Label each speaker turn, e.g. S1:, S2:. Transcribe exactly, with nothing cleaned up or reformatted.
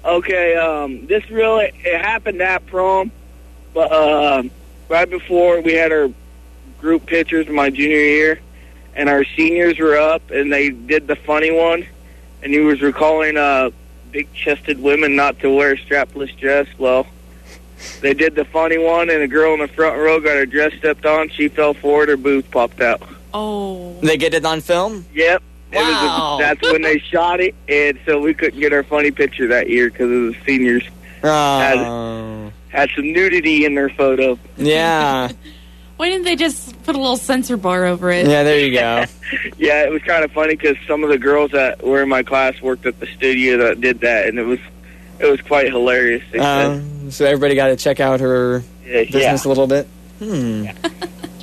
S1: Okay, um, this really, it happened at prom, but uh, right before we had our group pictures my junior year, and our seniors were up, and they did the funny one, and he was recalling uh, big-chested women not to wear a strapless dress. Well, they did the funny one, and a girl in the front row got her dress stepped on. She fell forward, her boobs popped out.
S2: Oh.
S3: They get it on film?
S1: Yep. It
S3: Wow.
S1: was a, that's when they shot it, and so we couldn't get our funny picture that year because of the seniors.
S3: Oh.
S1: Had, had some nudity in their photo.
S3: Yeah.
S2: Why didn't they just put a little censor bar over it?
S3: Yeah, there you go.
S1: Yeah, it was kind of funny because some of the girls that were in my class worked at the studio that did that, and it was it was quite hilarious.
S3: Um, so everybody got to check out her
S1: yeah,
S3: business
S1: yeah.
S3: a little bit? Hmm.
S1: Yeah.